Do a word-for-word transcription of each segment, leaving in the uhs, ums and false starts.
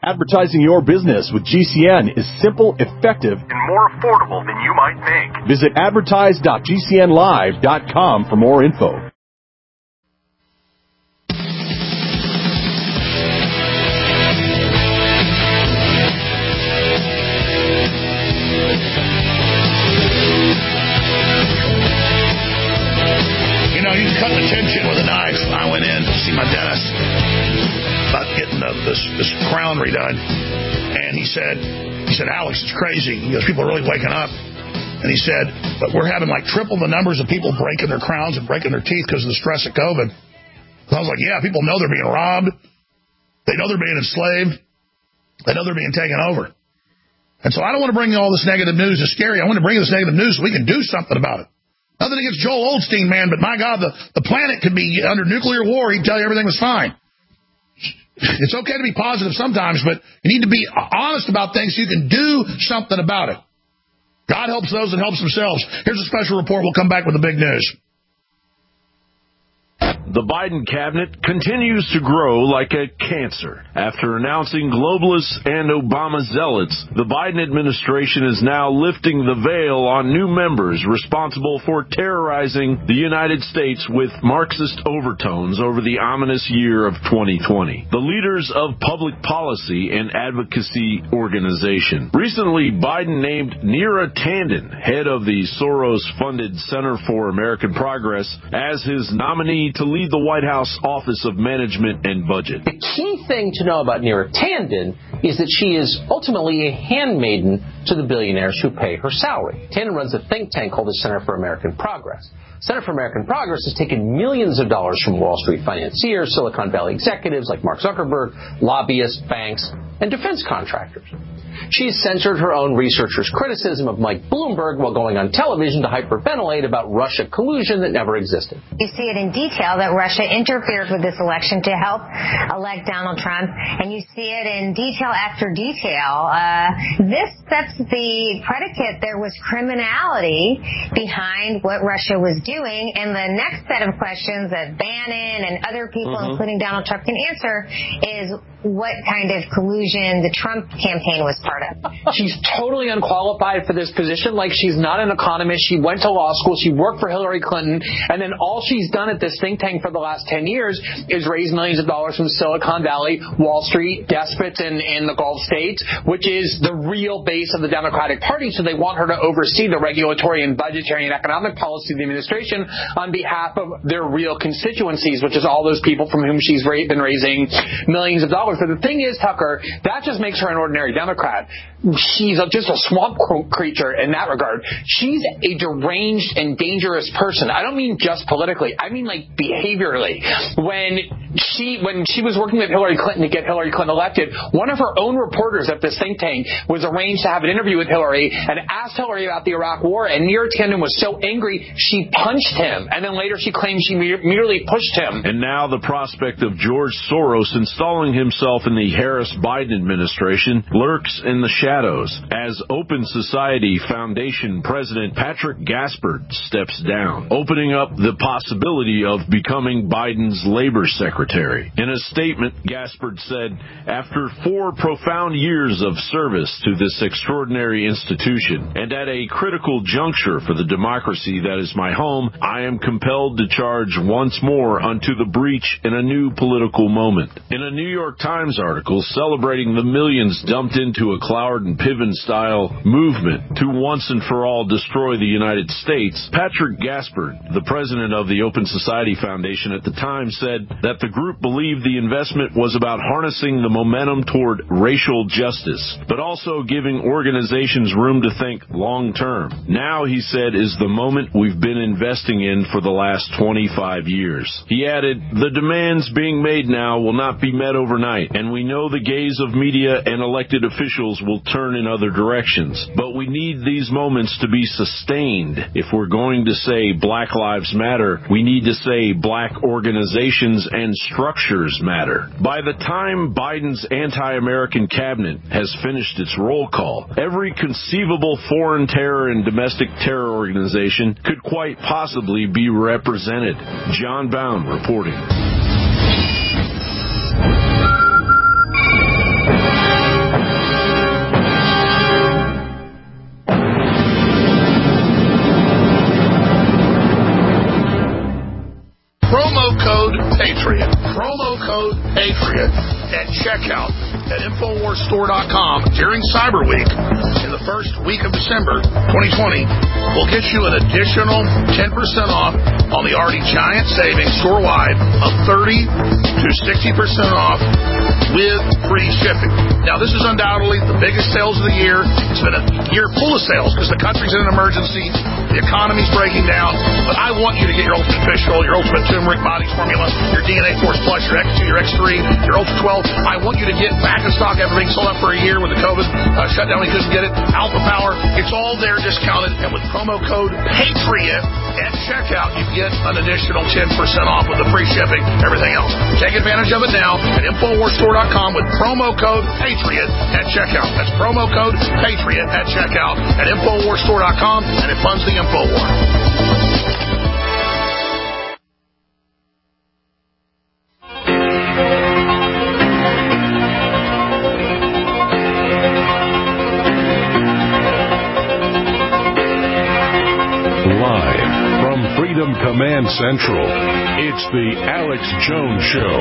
Advertising your business with G C N is simple, effective, and more affordable than you might think. Visit advertise dot g c n live dot com for more info. You know, you can cut the tension with a knife. I went in to see my dentist about getting the, this, this crown redone, and he said, he said, Alex, it's crazy. He goes, people are really waking up. And he said, but we're having like triple the numbers of people breaking their crowns and breaking their teeth because of the stress of COVID. So I was like, yeah, people know they're being robbed. They know they're being enslaved. They know they're being taken over. And so I don't want to bring all this negative news. It's scary. I want to bring this negative news so we can do something about it. Nothing against Joel Osteen, man, but my God, the, the planet could be under nuclear war. He'd tell you everything was fine. It's okay to be positive sometimes, but you need to be honest about things so you can do something about it. God helps those that helps themselves. Here's a special report. We'll come back with the big news. The Biden cabinet continues to grow like a cancer. After announcing globalists and Obama zealots, the Biden administration is now lifting the veil on new members responsible for terrorizing the United States with Marxist overtones over the ominous year of twenty twenty. The leaders of Public Policy and Advocacy Organization. Recently, Biden named Neera Tanden, head of the Soros-funded Center for American Progress, as his nominee to lead the White House Office of Management and Budget. The key thing to know about Neera Tanden is that she is ultimately a handmaiden to the billionaires who pay her salary. Tanden runs a think tank called the Center for American Progress. Center for American Progress has taken millions of dollars from Wall Street financiers, Silicon Valley executives like Mark Zuckerberg, lobbyists, banks, and defense contractors. She's censored her own researchers' criticism of Mike Bloomberg while going on television to hyperventilate about Russia collusion that never existed. You see it in detail that Russia interfered with this election to help elect Donald Trump, and you see it in detail after detail. Uh, this sets the predicate there was criminality behind what Russia was doing, and the next set of questions that Bannon and other people, mm-hmm. including Donald Trump, can answer is what kind of collusion the Trump campaign was part of. She's totally unqualified for this position. Like, she's not an economist. She went to law school. She worked for Hillary Clinton. And then all she's done at this think tank for the last ten years is raise millions of dollars from Silicon Valley, Wall Street, despots in, in the Gulf states, which is the real base of the Democratic Party. So they want her to oversee the regulatory and budgetary and economic policy of the administration on behalf of their real constituencies, which is all those people from whom she's ra- been raising millions of dollars. But the thing is, Tucker, that just makes her an ordinary Democrat. She's a, just a swamp creature in that regard. She's a deranged and dangerous person. I don't mean just politically. I mean, like, behaviorally. When she when she was working with Hillary Clinton to get Hillary Clinton elected, one of her own reporters at this think tank was arranged to have an interview with Hillary and asked Hillary about the Iraq War, and Neera Tanden was so angry, she punched him. And then later she claimed she me- merely pushed him. And now the prospect of George Soros installing himself in the Harris-Biden administration lurks in the shadows as Open Society Foundation President Patrick Gaspard steps down, opening up the possibility of becoming Biden's labor secretary. In a statement, Gaspard said, after four profound years of service to this extraordinary institution and at a critical juncture for the democracy that is my home, I am compelled to charge once more unto the breach in a new political moment. In a New York Times article celebrating the millions dumped into a Cloward and Piven-style movement to once and for all destroy the United States, Patrick Gaspard, the president of the Open Society Foundation at the time, said that the group believed the investment was about harnessing the momentum toward racial justice, but also giving organizations room to think long-term. Now, he said, is the moment we've been investing in for the last twenty-five years. He added, the demands being made now will not be met overnight, and we know the gaze of media and elected officials will turn in other directions. But we need these moments to be sustained. If we're going to say Black Lives Matter, we need to say black organizations and structures matter. By the time Biden's anti-American cabinet has finished its roll call, every conceivable foreign terror and domestic terror organization could quite possibly be represented. John Bound reporting. at Infowars Store dot com during Cyber Week in the first week of December twenty twenty will get you an additional ten percent off on the already giant savings store-wide of thirty to sixty percent off with free shipping. Now, this is undoubtedly the biggest sales of the year. It's been a year full of sales because the country's in an emergency. The economy's breaking down. But I want you to get your Ultimate Fish Oil, your Ultimate Turmeric Body Formula, your D N A Force Plus, your X two, your X three, your Ultra twelve. I want you to get back in stock after being sold out for a year with the COVID uh, shutdown. We couldn't get it. Alpha Power. It's all there discounted. And with promo code PATRIOT at checkout, you get an additional ten percent off with the free shipping, everything else. Take advantage of it now at Infowars Store dot com with promo code PATRIOT at checkout. That's promo code PATRIOT at checkout at Infowars Store dot com, and it funds the InfoWar. Freedom Command Central. It's the Alex Jones Show.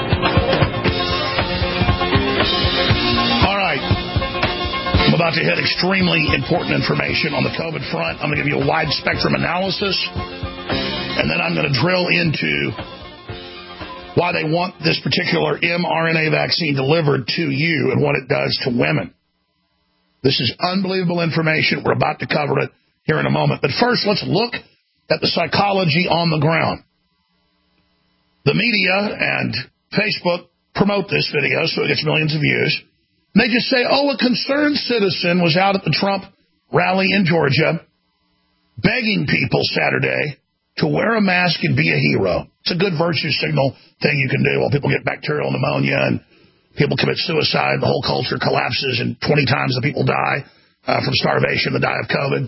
All right. I'm about to hit extremely important information on the COVID front. I'm going to give you a wide spectrum analysis, and then I'm going to drill into why they want this particular mRNA vaccine delivered to you and what it does to women. This is unbelievable information. We're about to cover it here in a moment. But first, let's look at the psychology on the ground. The media and Facebook promote this video so it gets millions of views. And they just say, oh, a concerned citizen was out at the Trump rally in Georgia begging people Saturday to wear a mask and be a hero. It's a good virtue signal thing you can do while people get bacterial pneumonia and people commit suicide. The whole culture collapses and twenty times the people die uh, from starvation than die of COVID.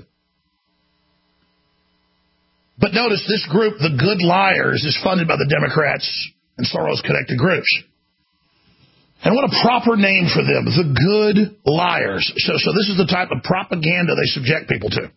But notice this group, the Good Liars, is funded by the Democrats and Soros-connected groups. And what a proper name for them, the Good Liars. So, so this is the type of propaganda they subject people to.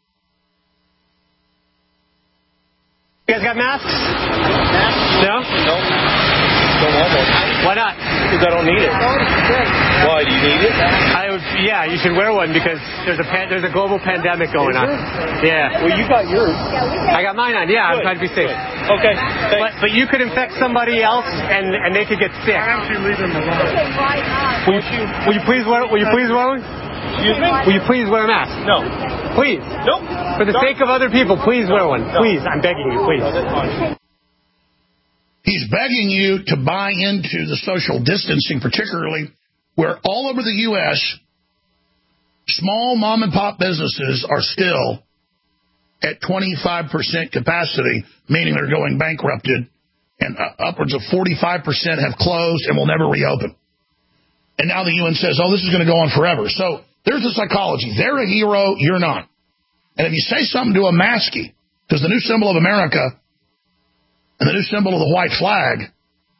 You guys got masks? Masks? No? No. Don't want one. Why not? Because I don't need it. Why, do you need it? I would, yeah, you should wear one because there's a pan, there's a global pandemic going on. Yeah. Well, you got yours. I got mine on. Yeah, Good. I'm trying to be safe. Good. Okay. But, but you could infect somebody else and, and they could get sick. Why don't you leave them alone? Will you, will you please wear? Will you please wear one? Excuse me? Will you please wear a mask? No. Please. Nope. For the no. sake of other people, please no. wear one. No. Please, I'm begging you. Please. No, that's fine. He's begging you to buy into the social distancing, particularly where all over the U S, small mom-and-pop businesses are still at twenty-five percent capacity, meaning they're going bankrupted, and uh, upwards of forty-five percent have closed and will never reopen. And now the U N says, oh, this is going to go on forever. So there's the psychology. They're a hero, you're not. And if you say something to a maskie, because the new symbol of America and the new symbol of the white flag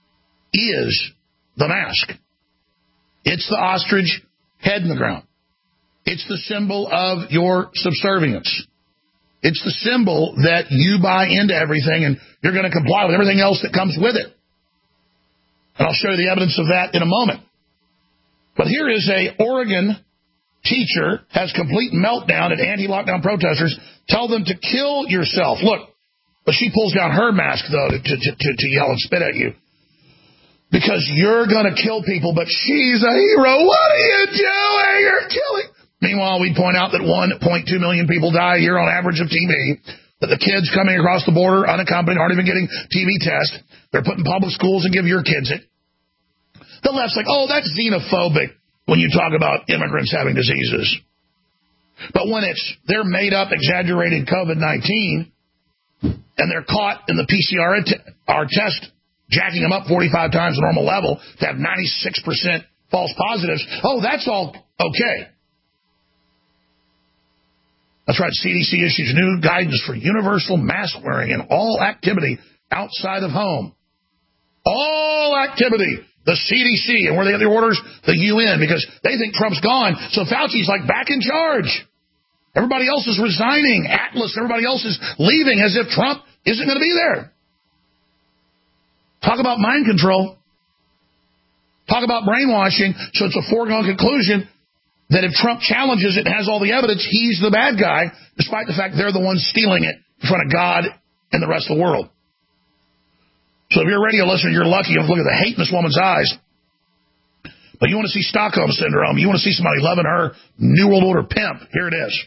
is the mask. It's the ostrich head in the ground. It's the symbol of your subservience. It's the symbol that you buy into everything and you're going to comply with everything else that comes with it. And I'll show you the evidence of that in a moment. But here is a Oregon teacher has complete meltdown at anti-lockdown protesters. Tell them to kill yourself. Look. But she pulls down her mask, though, to, to, to, to yell and spit at you. Because you're going to kill people, but she's a hero. What are you doing? You're killing. Meanwhile, we point out that one point two million people die a year on average of T B, that the kids coming across the border unaccompanied aren't even getting T B tests. They're put in public schools and give your kids it. The left's like, oh, that's xenophobic when you talk about immigrants having diseases. But when it's their made-up, exaggerated COVID nineteen, and they're caught in the P C R test, jacking them up forty-five times the normal level to have ninety-six percent false positives. Oh, that's all okay. That's right. C D C issues new guidance for universal mask wearing in all activity outside of home. All activity. The C D C. And where they get the orders? The U N, because they think Trump's gone. So Fauci's like back in charge. Everybody else is resigning. Atlas, everybody else is leaving as if Trump isn't going to be there. Talk about mind control. Talk about brainwashing. So it's a foregone conclusion that if Trump challenges it and has all the evidence, he's the bad guy, despite the fact they're the ones stealing it in front of God and the rest of the world. So if you're a radio listener, you're lucky. You look at the hate in this woman's eyes. But you want to see Stockholm Syndrome. You want to see somebody loving her New World Order pimp. Here it is.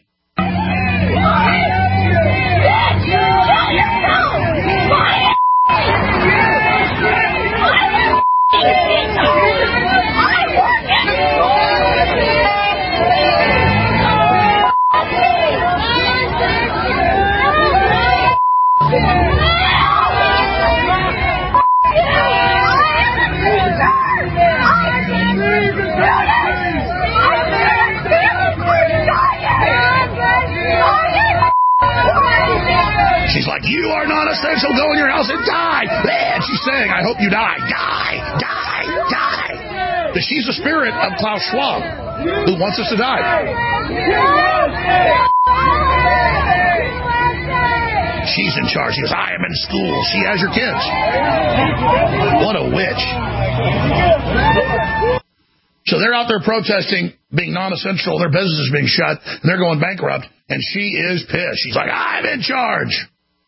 She's like, you are non-essential, go in your house and die. Man, she's saying, I hope you die. Die, die, die. But she's the spirit of Klaus Schwab, who wants us to die. She's in charge. She goes, I am in school. She has your kids. What a witch. So they're out there protesting, being non-essential, their business is being shut, and they're going bankrupt, and she is pissed. She's like, I'm in charge.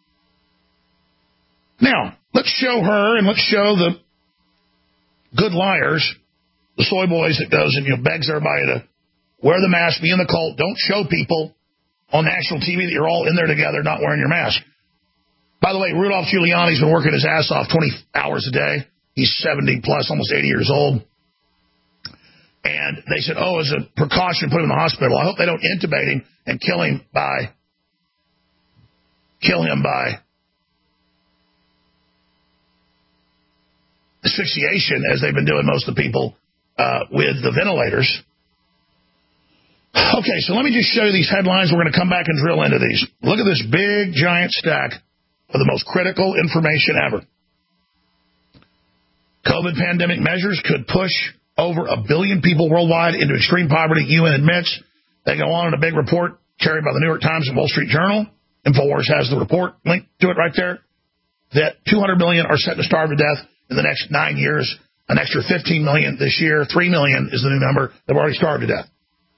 Now, let's show her and let's show the good liars, the soy boys that goes and you know begs everybody to wear the mask, be in the cult, don't show people on national T V that you're all in there together not wearing your mask. By the way, Rudolph Giuliani's been working his ass off twenty hours a day. He's seventy plus, almost eighty years old. And they said, oh, as a precaution, put him in the hospital. I hope they don't intubate him and kill him by, kill him by asphyxiation, as they've been doing most of the people uh, with the ventilators. Okay, so let me just show you these headlines. We're going to come back and drill into these. Look at this big, giant stack of the most critical information ever. COVID pandemic measures could push over a billion people worldwide into extreme poverty, U N admits. They go on in a big report carried by the New York Times and Wall Street Journal. InfoWars has the report linked to it right there, that two hundred million are set to starve to death in the next nine years, an extra fifteen million this year, three million is the new number that have already starved to death.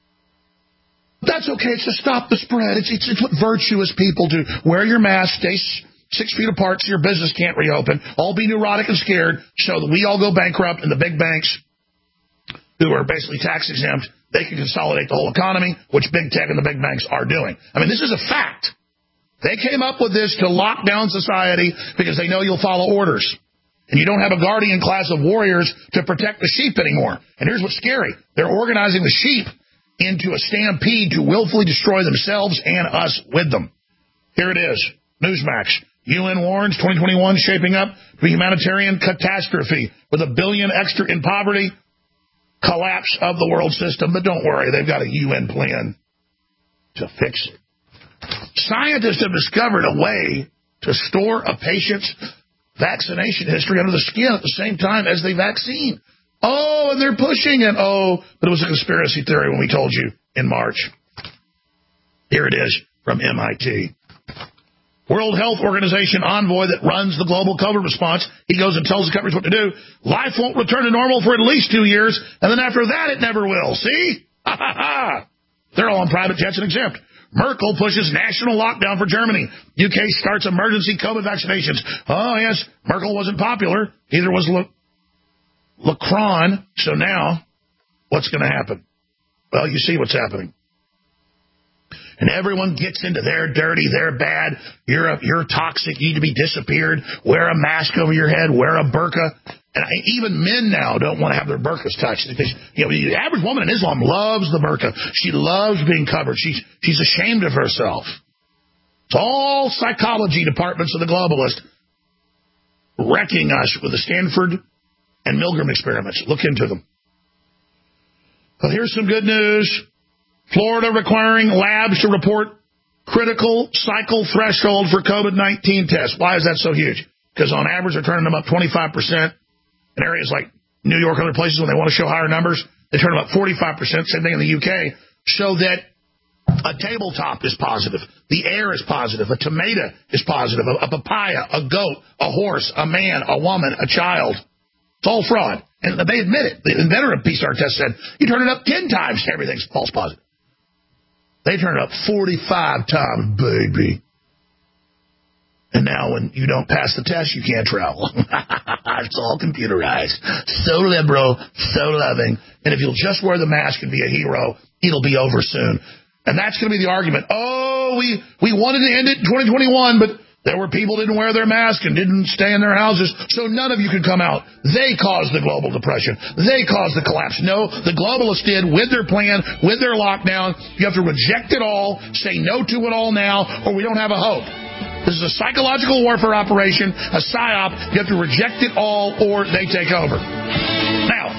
That's okay. It's to stop the spread. It's, it's, it's what virtuous people do. Wear your mask, stay six feet apart so your business can't reopen, all be neurotic and scared so that we all go bankrupt and the big banks, who are basically tax exempt, they can consolidate the whole economy, which big tech and the big banks are doing. I mean, this is a fact. They came up with this to lock down society because they know you'll follow orders. And you don't have a guardian class of warriors to protect the sheep anymore. And here's what's scary. They're organizing the sheep into a stampede to willfully destroy themselves and us with them. Here it is. Newsmax. U N warns twenty twenty-one shaping up to be humanitarian catastrophe with a billion extra in poverty, collapse of the world system. But don't worry, they've got a U N plan to fix it. Scientists have discovered a way to store a patient's vaccination history under the skin at the same time as the vaccine. Oh, and they're pushing it. Oh, but it was a conspiracy theory when we told you in March. Here it is from M I T. World Health Organization envoy that runs the global COVID response. He goes and tells the countries what to do. Life won't return to normal for at least two years, and then after that it never will. See? Ha ha ha. They're all on private jets and exempt. Merkel pushes national lockdown for Germany. U K starts emergency COVID vaccinations. Oh, yes, Merkel wasn't popular. Neither was Le- Macron. So now, what's going to happen? Well, you see what's happening. And everyone gets into they're dirty, they're bad, you're a, you're toxic, you need to be disappeared, wear a mask over your head, wear a burqa. And I, even men now don't want to have their burqas touched. Because, you know, the average woman in Islam loves the burqa. She loves being covered. She's, she's ashamed of herself. It's all psychology departments of the globalists wrecking us with the Stanford and Milgram experiments. Look into them. Well, here's some good news. Florida requiring labs to report critical cycle threshold for COVID nineteen tests. Why is that so huge? Because on average, they're turning them up twenty-five percent. In areas like New York and other places, when they want to show higher numbers, they turn them up forty-five percent. Same thing in the U K. So that a tabletop is positive. The air is positive. A tomato is positive. A, a papaya, a goat, a horse, a man, a woman, a child. It's all fraud. And they admit it. The inventor of P C R test said, you turn it up ten times, everything's false positive. They turn it up forty-five times, baby. And now when you don't pass the test, you can't travel. It's all computerized. So liberal, so loving. And if you'll just wear the mask and be a hero, it'll be over soon. And that's going to be the argument. Oh, we, we wanted to end it in twenty twenty-one, but there were people who didn't wear their mask and didn't stay in their houses, so none of you could come out. They caused the global depression. They caused the collapse. No, the globalists did with their plan, with their lockdown. You have to reject it all, say no to it all now, or we don't have a hope. This is a psychological warfare operation, a psyop. You have to reject it all, or they take over. Now,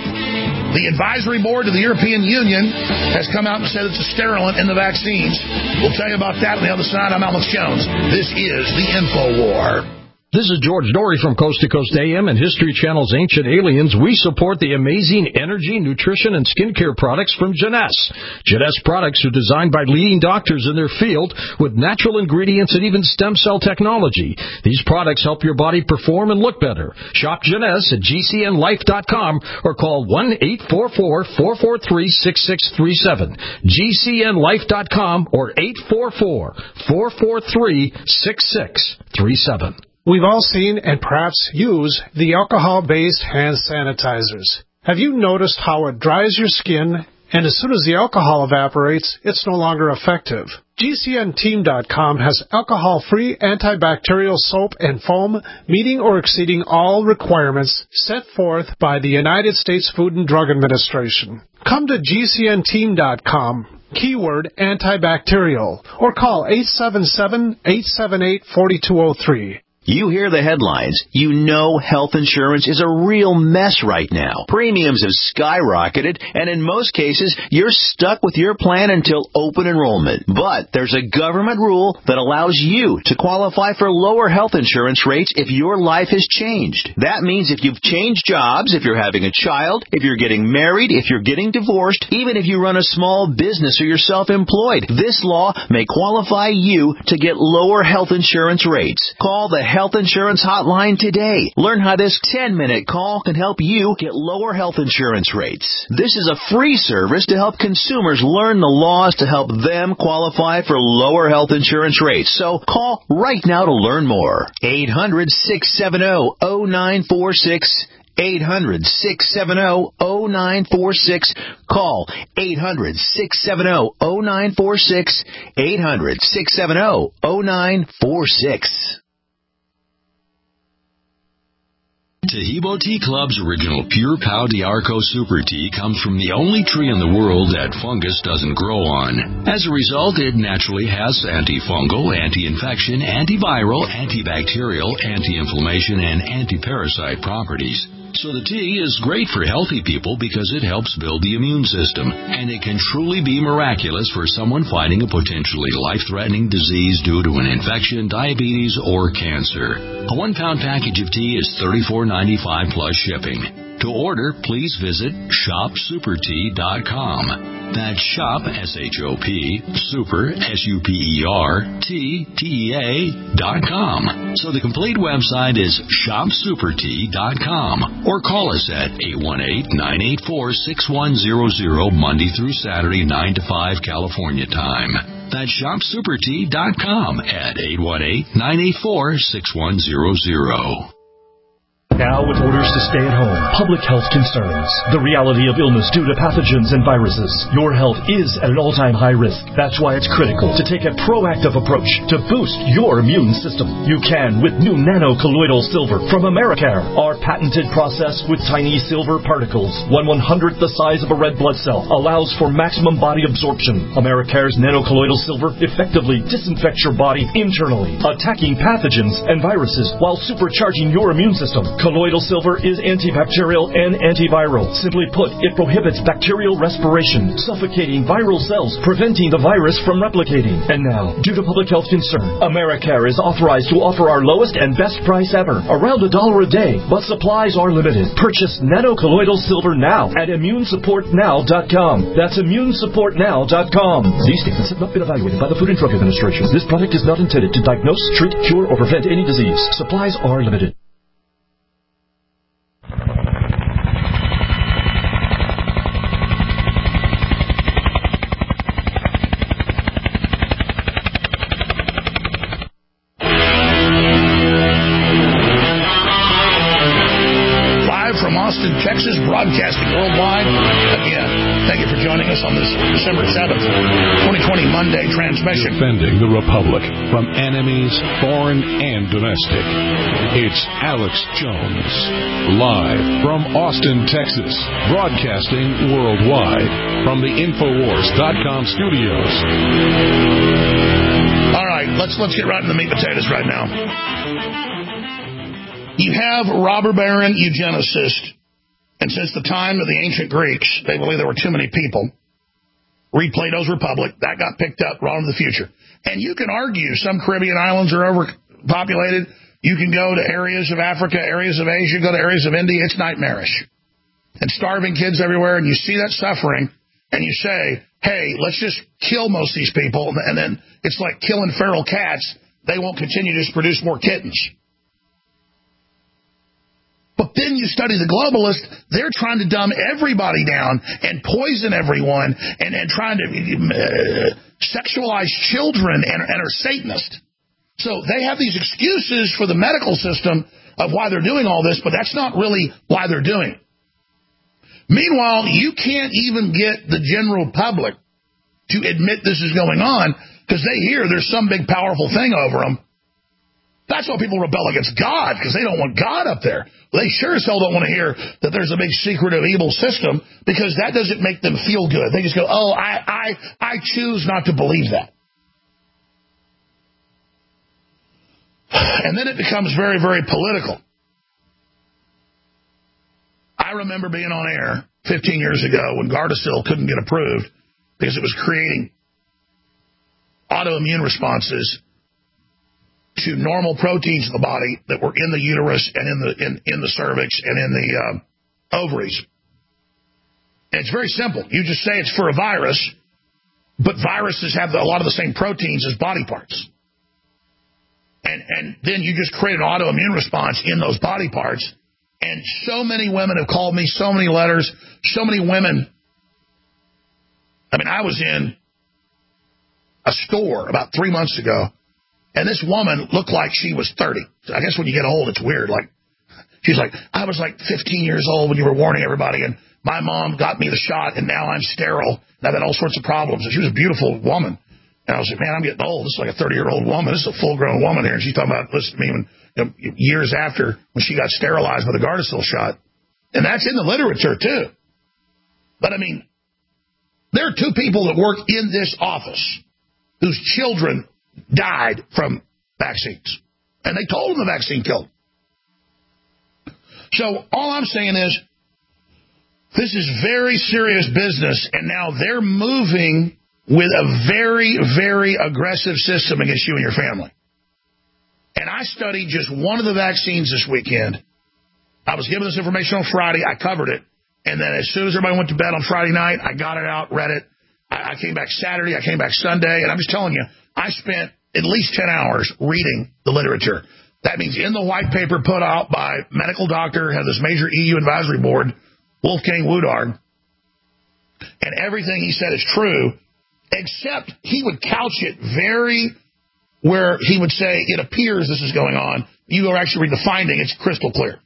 the advisory board to the European Union has come out and said it's a sterilant in the vaccines. We'll tell you about that on the other side. I'm Alex Jones. This is the InfoWar. This is George Dory from Coast to Coast A M and History Channel's Ancient Aliens. We support the amazing energy, nutrition, and skincare products from Jeunesse. Jeunesse products are designed by leading doctors in their field with natural ingredients and even stem cell technology. These products help your body perform and look better. Shop Jeunesse at G C N life dot com or call one eight four four, four four three, six six three seven. G C N life dot com or eight four four, four four three, six six three seven. We've all seen and perhaps use the alcohol-based hand sanitizers. Have you noticed how it dries your skin, and as soon as the alcohol evaporates, it's no longer effective? G C N team dot com has alcohol-free antibacterial soap and foam meeting or exceeding all requirements set forth by the United States Food and Drug Administration. Come to G C N team dot com. Keyword antibacterial, or call eight seven seven, eight seven eight, four two zero three. You hear the headlines. You know health insurance is a real mess right now. Premiums have skyrocketed, and in most cases, you're stuck with your plan until open enrollment. But there's a government rule that allows you to qualify for lower health insurance rates if your life has changed. That means if you've changed jobs, if you're having a child, if you're getting married, if you're getting divorced, even if you run a small business or you're self-employed, this law may qualify you to get lower health insurance rates. Call the Health Insurance Hotline today. Learn how this ten-minute call can help you get lower health insurance rates. This is a free service to help consumers learn the laws to help them qualify for lower health insurance rates. So call right now to learn more. eight hundred, six seven zero, zero nine four six. eight hundred, six seven zero, zero nine four six. Call eight hundred, six seven zero, zero nine four six. eight hundred, six seven zero, zero nine four six. Tahibo Tea Club's original Pure Pau d'Arco Super Tea comes from the only tree in the world that fungus doesn't grow on. As a result, it naturally has antifungal, anti-infection, antiviral, antibacterial, anti-inflammation, and anti-parasite properties. So the tea is great for healthy people because it helps build the immune system, and it can truly be miraculous for someone fighting a potentially life-threatening disease due to an infection, diabetes, or cancer. A one-pound package of tea is thirty-four ninety-five plus shipping. To order, please visit shop super tea dot com. That's shop, S H O P, super, S U P E R, T, T E A, dot com. So the complete website is shop super tea dot com. Or call us at eight one eight, nine eight four, six one zero zero, Monday through Saturday, nine to five, California time. That's shop super tea dot com at eight one eight, nine eight four, six one zero zero. Now with orders to stay at home, public health concerns, the reality of illness due to pathogens and viruses, your health is at an all-time high risk. That's why it's critical to take a proactive approach to boost your immune system. You can with new nano-colloidal silver from Americare. Our patented process with tiny silver particles, one one hundredth the size of a red blood cell, allows for maximum body absorption. Americare's nano-colloidal silver effectively disinfects your body internally, attacking pathogens and viruses while supercharging your immune system. Colloidal silver is antibacterial and antiviral. Simply put, it prohibits bacterial respiration, suffocating viral cells, preventing the virus from replicating. And now, due to public health concern, Americare is authorized to offer our lowest and best price ever, around a dollar a day, but supplies are limited. Purchase nano-colloidal silver now at immune support now dot com. That's immune support now dot com. These statements have not been evaluated by the Food and Drug Administration. This product is not intended to diagnose, treat, cure, or prevent any disease. Supplies are limited. us on this December seventh, twenty twenty Monday transmission. Defending the Republic from enemies, foreign and domestic. It's Alex Jones, live from Austin, Texas, broadcasting worldwide from the Infowars dot com studios. All right, let's let's get right into the meat and potatoes right now. You have robber baron eugenicist, and since the time of the ancient Greeks, they believe there were too many people. Read Plato's Republic. That got picked up wrong in the future. And you can argue some Caribbean islands are overpopulated. You can go to areas of Africa, areas of Asia, go to areas of India. It's nightmarish. And starving kids everywhere, and you see that suffering, and you say, hey, let's just kill most of these people, and then it's like killing feral cats. They won't continue to just produce more kittens. But then you study the globalists, they're trying to dumb everybody down and poison everyone and, and trying to uh, sexualize children and, and are Satanists. So they have these excuses for the medical system of why they're doing all this, but that's not really why they're doing it. Meanwhile, you can't even get the general public to admit this is going on because they hear there's some big powerful thing over them. That's why people rebel against God, because they don't want God up there. They sure as hell don't want to hear that there's a big secretive evil system, because that doesn't make them feel good. They just go, oh, I, I, I choose not to believe that. And then it becomes very, very political. I remember being on air fifteen years ago when Gardasil couldn't get approved because it was creating autoimmune responses to normal proteins in the body that were in the uterus and in the in, in the cervix and in the um, ovaries. And it's very simple. You just say it's for a virus, but viruses have a lot of the same proteins as body parts. And, and then you just create an autoimmune response in those body parts. And so many women have called me, so many letters, so many women. I mean, I was in a store about three months ago, and this woman looked like she was thirty. I guess when you get old, it's weird. Like, she's like, I was like fifteen years old when you were warning everybody, and my mom got me the shot, and now I'm sterile, and I've had all sorts of problems. And she was a beautiful woman. And I was like, man, I'm getting old. This is like a thirty-year-old woman. This is a full-grown woman here. And she's talking about, listen to me, when, you know, years after when she got sterilized with a Gardasil shot. And that's in the literature, too. But, I mean, there are two people that work in this office whose children died from vaccines. And they told them the vaccine killed them. So all I'm saying is, this is very serious business, and now they're moving with a very, very aggressive system against you and your family. And I studied just one of the vaccines this weekend. I was given this information on Friday. I covered it. And then as soon as everybody went to bed on Friday night, I got it out, read it. I, I came back Saturday. I came back Sunday. And I'm just telling you, I spent at least ten hours reading the literature. That means in the white paper put out by medical doctor, had this major E U advisory board, Wolfgang Woodard, and everything he said is true, except he would couch it very where he would say, it appears this is going on. You go actually read the finding, it's crystal clear.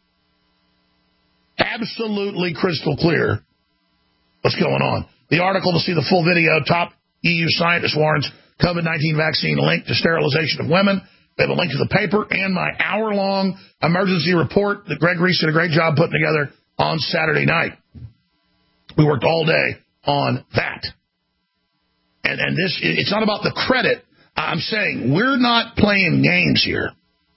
Absolutely crystal clear what's going on. The article, to see the full video, top E U scientist warns COVID nineteen vaccine linked to sterilization of women. They have a link to the paper and my hour-long emergency report that Greg Reese did a great job putting together on Saturday night. We worked all day on that. And, and this, it's not about the credit. I'm saying we're not playing games here.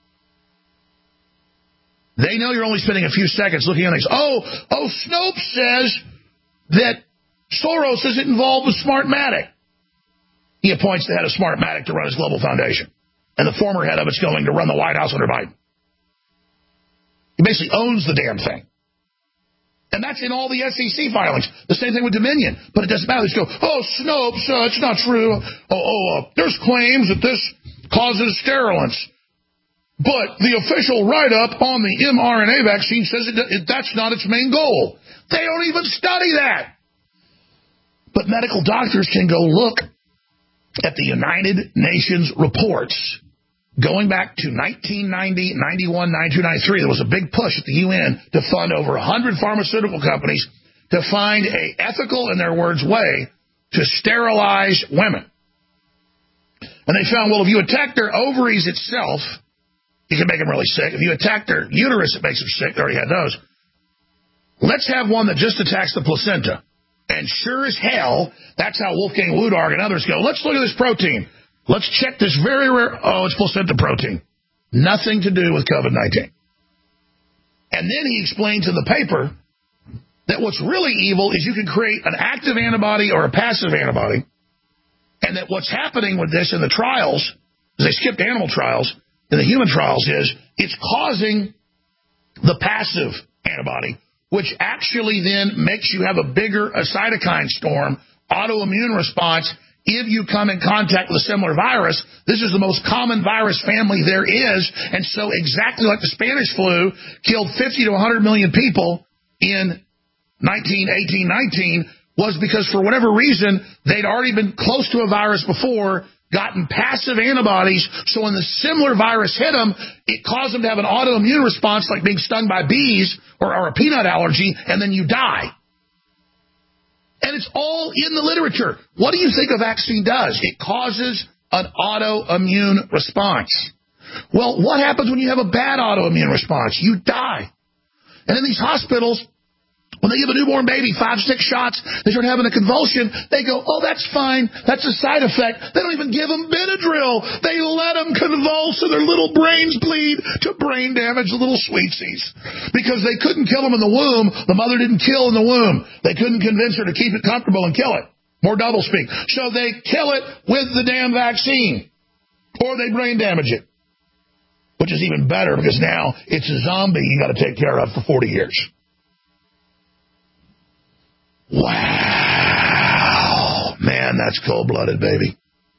They know you're only spending a few seconds looking at things. Oh, oh, Snopes says that Soros isn't involved with Smartmatic. He appoints the head of Smartmatic to run his global foundation. And the former head of it's going to run the White House under Biden. He basically owns the damn thing. And that's in all the S E C filings. The same thing with Dominion. But it doesn't matter. They just go, oh, Snopes, uh, it's not true. Oh, oh uh, there's claims that this causes sterilance. But the official write-up on the mRNA vaccine says it, it, that's not its main goal. They don't even study that. But medical doctors can go look at the United Nations reports going back to nineteen ninety, ninety-one, ninety-two, ninety-three. There was a big push at the U N to fund over one hundred pharmaceutical companies to find a ethical, in their words, way to sterilize women. And they found, well, if you attack their ovaries itself, you can make them really sick. If you attack their uterus, it makes them sick. They already had those. Let's have one that just attacks the placenta. And sure as hell, that's how Wolfgang Wodarg and others go. Let's look at this protein. Let's check this very rare. Oh, it's placenta protein. Nothing to do with COVID nineteen. And then he explained to the paper that what's really evil is you can create an active antibody or a passive antibody. And that what's happening with this in the trials, because they skipped animal trials, in the human trials, is it's causing the passive antibody, which actually then makes you have a bigger a cytokine storm, autoimmune response, if you come in contact with a similar virus. This is the most common virus family there is, and so exactly like the Spanish flu killed fifty to one hundred million people in nineteen eighteen nineteen, was because for whatever reason, they'd already been close to a virus before, gotten passive antibodies, so when the similar virus hit them, it caused them to have an autoimmune response like being stung by bees or, or a peanut allergy, and then you die. And it's all in the literature. What do you think a vaccine does? It causes an autoimmune response. Well, what happens when you have a bad autoimmune response? You die. And in these hospitals, when they give a newborn baby five, six shots, they start having a convulsion, they go, oh, that's fine. That's a side effect. They don't even give them Benadryl. They let them convulse and their little brains bleed to brain damage the little sweetsies. Because they couldn't kill them in the womb. The mother didn't kill in the womb. They couldn't convince her to keep it comfortable and kill it. More doublespeak. So they kill it with the damn vaccine. Or they brain damage it. Which is even better because now it's a zombie you got to take care of for forty years. Wow. Man, that's cold-blooded, baby.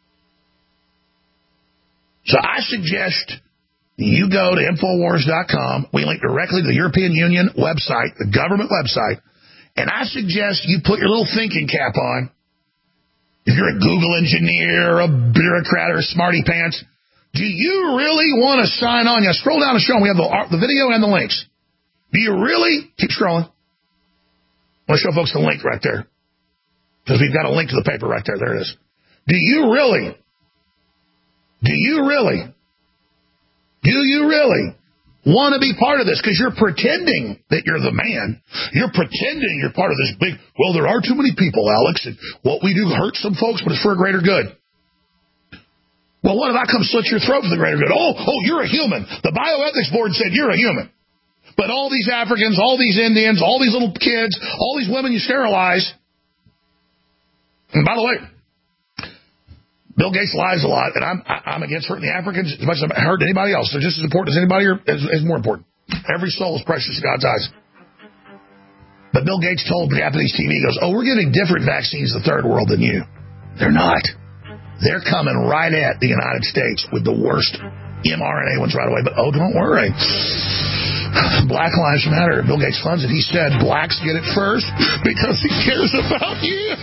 So I suggest you go to Infowars dot com. We link directly to the European Union website, the government website, and I suggest you put your little thinking cap on. If you're a Google engineer, a bureaucrat, or a smarty pants, do you really want to sign on? Yeah, scroll down and show them. We have the, the video and the links. Do you really? Keep scrolling. I want to show folks the link right there. Because we've got a link to the paper right there. There it is. Do you really, do you really, do you really want to be part of this? Because you're pretending that you're the man. You're pretending you're part of this big, well, there are too many people, Alex, and what we do hurts some folks, but it's for a greater good. Well, what if I come slit your throat for the greater good? Oh, oh, you're a human. The bioethics board said you're a human. But all these Africans, all these Indians, all these little kids, all these women you sterilize. And by the way, Bill Gates lies a lot, and I'm I'm against hurting the Africans as much as I'm hurting anybody else. They're just as important as anybody, or is, is more important. Every soul is precious in God's eyes. But Bill Gates told Japanese T V, he goes, oh, we're giving different vaccines to the third world than you. They're not. They're coming right at the United States with the worst mRNA ones right away. But oh, don't worry. Black Lives Matter. Bill Gates funds it. He said blacks get it first because he cares about you.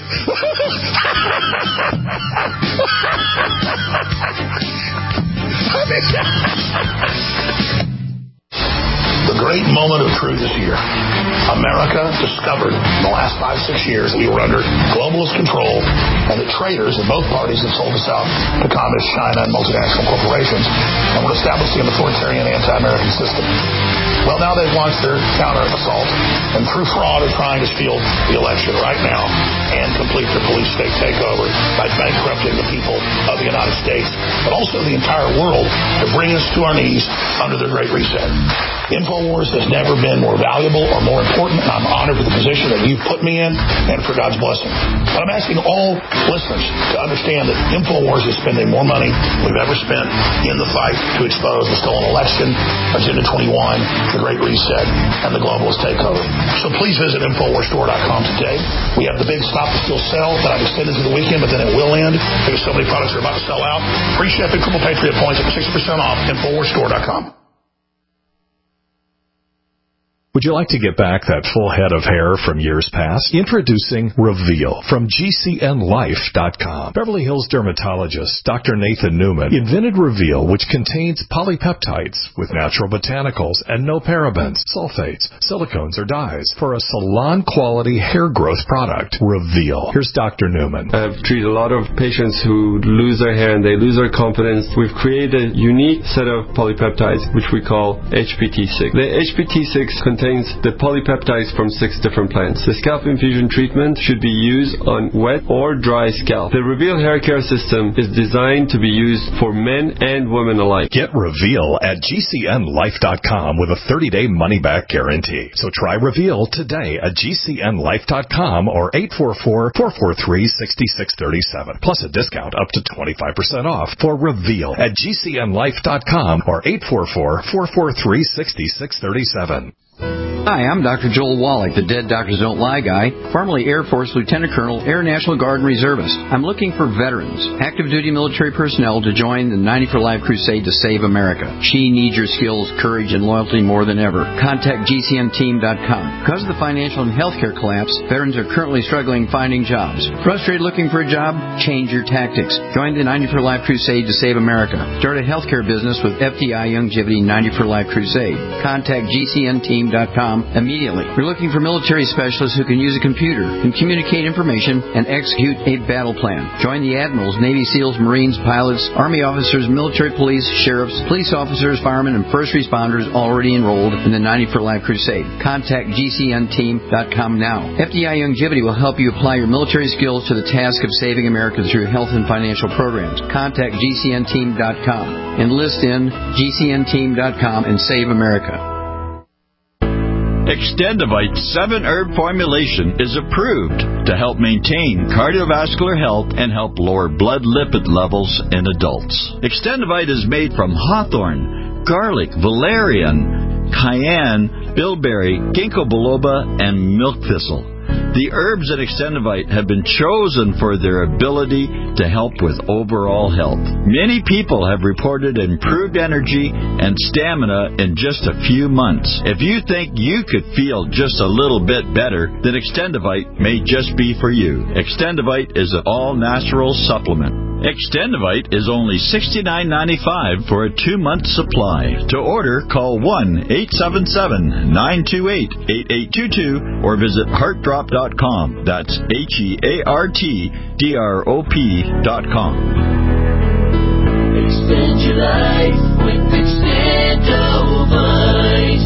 The great moment of truth is here. America discovered in the last five, six years that we were under globalist control and that traitors in both parties had sold us out to communist China and multinational corporations and were establishing an authoritarian anti-American system. Well, now they've launched their counter-assault and through fraud are trying to steal the election right now and complete their police state takeover by bankrupting the people of the United States, but also the entire world to bring us to our knees under their Great Reset. Infowars has never been more valuable or more important, and I'm honored for the position that you've put me in and for God's blessing. But I'm asking all listeners to understand that Infowars is spending more money than we've ever spent in the fight to expose the stolen election, Agenda twenty-one, the Great Reset, and the globalist takeover. So please visit Infowars Store dot com today. We have the big Stop the Steal sale that I've extended through the weekend, but then it will end because so many products are about to sell out. Free shipping, triple Patriot points, up to sixty percent off. Infowars Store dot com. Would you like to get back that full head of hair from years past? Introducing Reveal from G C N life dot com. Beverly Hills dermatologist Doctor Nathan Newman invented Reveal, which contains polypeptides with natural botanicals and no parabens, sulfates, silicones, or dyes for a salon-quality hair growth product. Reveal. Here's Doctor Newman. I've treated a lot of patients who lose their hair and they lose their confidence. We've created a unique set of polypeptides, which we call H P T six. The H P T six contains contains the polypeptides from six different plants. The scalp infusion treatment should be used on wet or dry scalp. The Reveal hair care system is designed to be used for men and women alike. Get Reveal at G C N life dot com with a thirty-day money-back guarantee. So try Reveal today at G C N life dot com or eight four four, four four three, six six three seven. Plus a discount up to twenty-five percent off for Reveal at G C N life dot com or eight four four, four four three, six six three seven. Hi, I'm Doctor Joel Wallach, the Dead Doctors Don't Lie guy, formerly Air Force Lieutenant Colonel, Air National Guard and Reservist. I'm looking for veterans, active duty military personnel to join the ninety for Life crusade to save America. She needs your skills, courage, and loyalty more than ever. Contact G C N team dot com. Because of the financial and healthcare collapse, veterans are currently struggling finding jobs. Frustrated looking for a job? Change your tactics. Join the ninety for Life crusade to save America. Start a healthcare business with F D I Longevity ninety for Life crusade. Contact G C N team dot com immediately. We're looking for military specialists who can use a computer and communicate information and execute a battle plan. Join the admirals, Navy SEALs, Marines, pilots, Army officers, military police, sheriffs, police officers, firemen, and first responders already enrolled in the ninety for Life crusade. Contact G C N team dot com now. F D I Longevity will help you apply your military skills to the task of saving America through health and financial programs. Contact G C N team dot com. Enlist in G C N team dot com and save America. Extendivite seven herb formulation is approved to help maintain cardiovascular health and help lower blood lipid levels in adults. Extendivite is made from hawthorn, garlic, valerian, cayenne, bilberry, ginkgo biloba, and milk thistle. The herbs in Extendivite have been chosen for their ability to help with overall health. Many people have reported improved energy and stamina in just a few months. If you think you could feel just a little bit better, then Extendivite may just be for you. Extendivite is an all-natural supplement. Extendivite is only sixty-nine ninety-five for a two-month supply. To order, call one eight seven seven, nine two eight, eight eight two two or visit heart drop dot com. That's H E A R T D R O P dot com. Extend your life with Extendivite.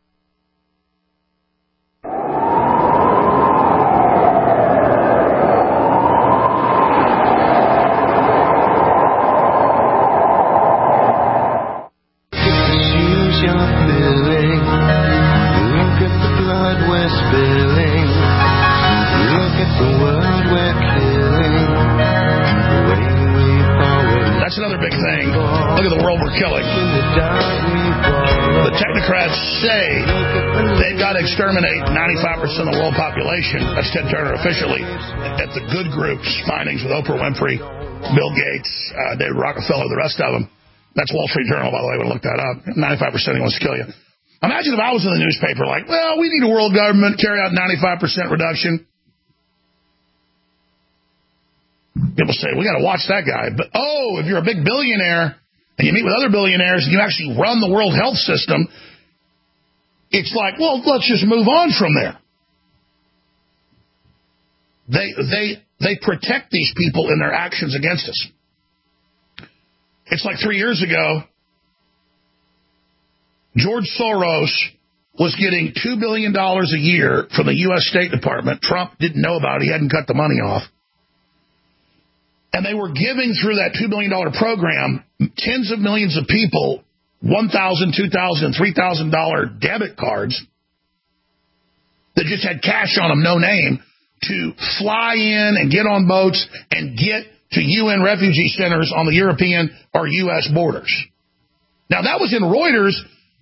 That's another big thing. Look at the world we're killing. The technocrats say they've got to exterminate ninety-five percent of the world population. That's Ted Turner officially at the good group's findings with Oprah Winfrey, Bill Gates, uh, David Rockefeller, the rest of them. That's Wall Street Journal, by the way. I would look that up. ninety-five percent he wants to kill you. Imagine if I was in the newspaper like, well, we need a world government, carry out ninety-five percent reduction. People say, we got to watch that guy. But, oh, if you're a big billionaire and you meet with other billionaires and you actually run the world health system, it's like, well, let's just move on from there. They, they, they protect these people in their actions against us. It's like three years ago, George Soros was getting two billion dollars a year from the U S State Department. Trump didn't know about it. He hadn't cut the money off. And they were giving through that two billion dollars program tens of millions of people one thousand dollars, two thousand dollars, three thousand dollars debit cards that just had cash on them, no name, to fly in and get on boats and get to U N refugee centers on the European or U S borders. Now, that was in Reuters